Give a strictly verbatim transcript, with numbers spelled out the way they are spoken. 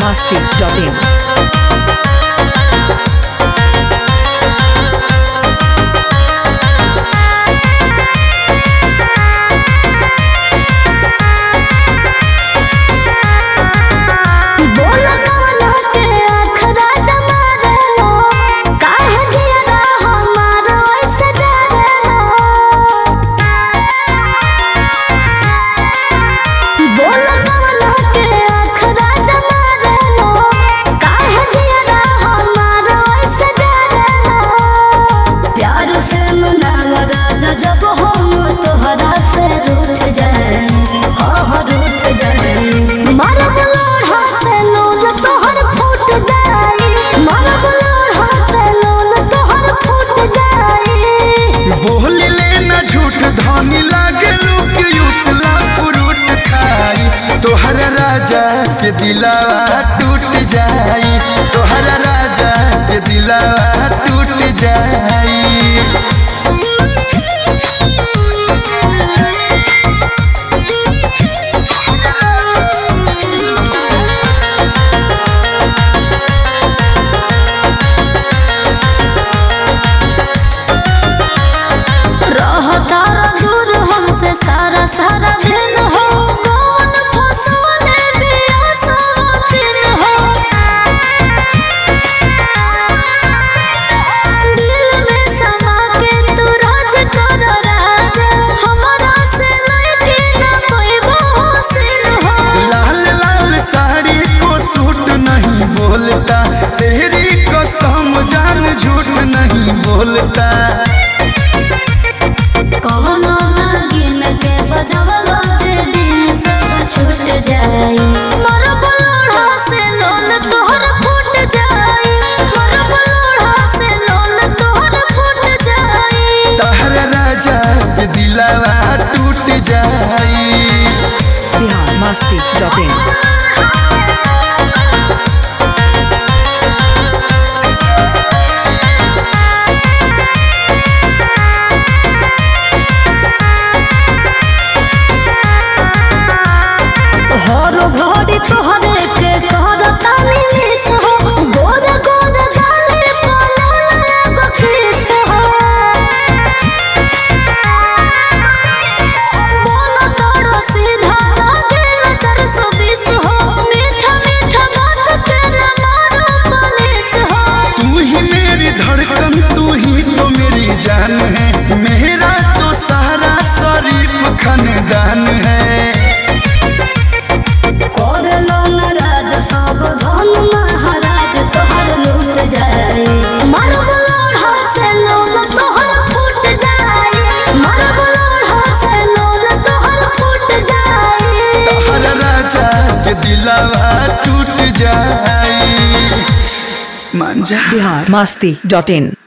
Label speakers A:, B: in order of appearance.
A: masti dot in.
B: राजा के दिलावा टूट जाई, तोहरा राजा के दिलावा टूट जाई।
C: रहता दूर हमसे सारा सारा दिन हो, कौन फसने दिन हो। दिल में समा के तू राज कर राजा, हमारा से लड़के ना कोई बहुसिन हो।
B: लाल लाल साड़ी को सूट नहीं बोलता, तेरी कसम जान झूठ नहीं बोलता।
C: कौनो नागिन के बजवलो जे दिन सब छूट जाई, मोर बलोढ़ा से लोल तोहर फूट जाई, मोर बलोढ़ा से लोल तोहर फूट जाई।
B: तोहरा राजा के दिलावा टूट जाई।
A: Bihar masti dot in.
C: हरो घड़ी तोहरे के करता निमिस हो, गोर गोर गाले पलाला एगो किस हो। बोलो तोड़ो सीधा लागे नजर सौ बीस हो, मीठा मीठा बात के न मारो पुलिस हो।
B: तू ही मेरी धड़कन, तू ही तो मेरी जान है, मेरा तो सारा शरीफ खानदान है।
C: सब धन महाराज तोहर लूट जाए, मर बलोढ़ा से लोल तोहर फूट जाए, मर बलोढ़ा से लोल तोहर फूट जाए।
B: तोहरा राजा के दिलावा टूट जाई। मान जा।
A: Bihar masti dot in.